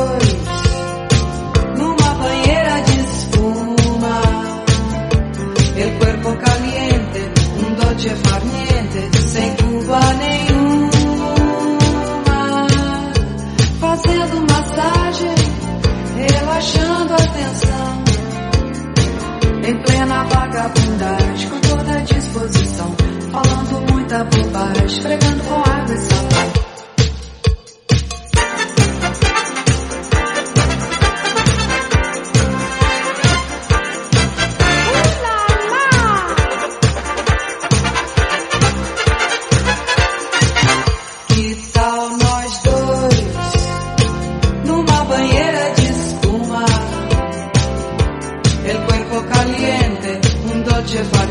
dois numa banheira de espuma. El cuerpo caliente, un dolce far niente, sem culpa nenhuma. Fazendo massagem, relaxando a tensão, em plena vagabundagem, com toda a disposição, falando muita bobagem, esfregando com água e sabão. Que tal nós dois numa banheira de espuma? El cuerpo caliente, un dolce far